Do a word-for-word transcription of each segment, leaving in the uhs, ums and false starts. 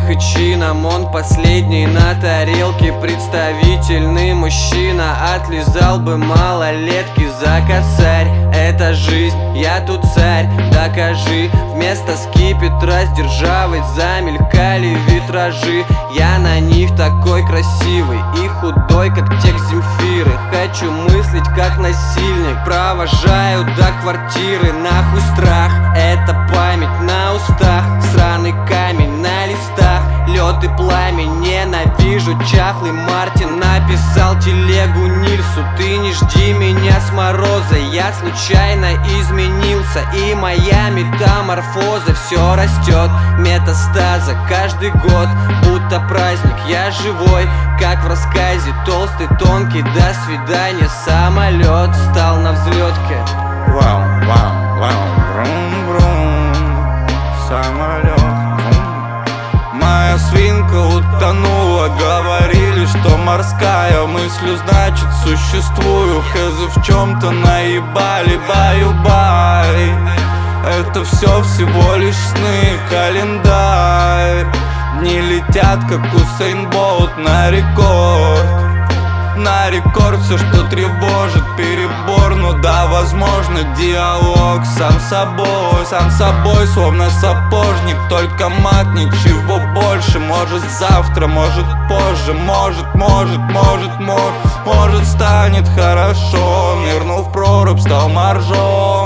успех и чином. Он последний на тарелке, представительный мужчина. Отлизал бы малолетки за косарь. Это жизнь, я тут царь, докажи. Вместо скипетра с державой замелькали витражи. Я на них такой красивый и худой, как текст Земфиры. Хочу мыслить как насильник, провожаю до квартиры. Нахуй страх, это память на устах. Сраный камень на листах, лед и пламя. Ненавижу чахлый Мартин. Написал телегу Нильсу: ты не жди меня с мороза. Я случайно изменился, и моя метаморфоза. Все растет, метастаза каждый год, будто праздник. Я живой, как в рассказе, толстый, тонкий. До свидания, самолет встал на взлетке. Вау, вау, вау, врум, врум. Самолет, врум. Моя свинка утонула. Говорили, что морская мыслью, значит существую. Хз в чем-то наебали, баю-бай. Это все всего лишь сны, календарь. Дни летят, как Усейн Болт на рекорд. На рекорд все, что тревожит, перебор. Ну да, возможно, диалог сам собой, сам собой, словно сапожник. Только мат, ничего больше. Может завтра, может позже. Может, может, может, может, может станет хорошо. Нырнул в прорубь, стал моржом.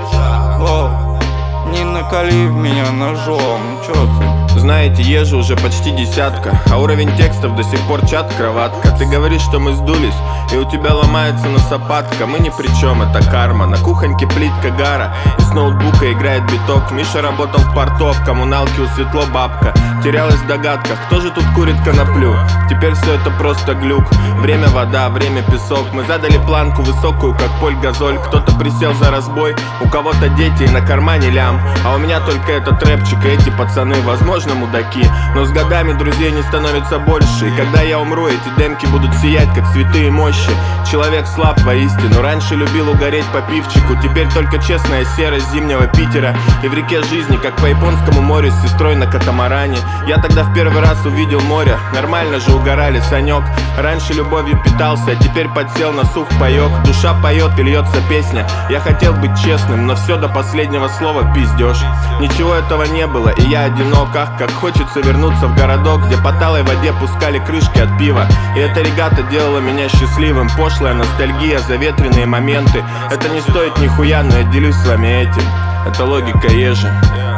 О, не накали в меня ножом. Чё ты? Знаете, езжу уже почти десятка, а уровень текстов до сих пор чат-кроватка. Ты говоришь, что мы сдулись, и у тебя ломается носопатка. Мы ни при чем, это карма. На кухоньке плитка гара, и с ноутбука играет биток. Миша работал в порту, в коммуналке у светло бабка. Терялась в догадках, кто же тут курит коноплю. Теперь все это просто глюк. Время вода, время песок. Мы задали планку высокую, как Поль Газоль. Кто-то присел за разбой, у кого-то дети и на кармане лям. А у меня только этот рэпчик и эти пацаны, возможно, мудаки, но с годами друзей не становится больше. И когда я умру, эти демки будут сиять, как цветы и мощи. Человек слаб воистину, раньше любил угореть по пивчику. Теперь только честная серость зимнего Питера. И в реке жизни, как по японскому морю с сестрой на катамаране. Я тогда в первый раз увидел море, нормально же угорали, Санек. Раньше любовью питался, а теперь подсел на сух паёк. Душа поет и льется песня. Я хотел быть честным, но все до последнего слова пиздеж. Ничего этого не было, и я одинок. Ах, как хочется вернуться в городок, где по талой воде пускали крышки от пива. И эта регата делала меня счастливым. Пошлая ностальгия, заветренные моменты. Это не стоит нихуя, но я делюсь с вами этим. Это логика ежи.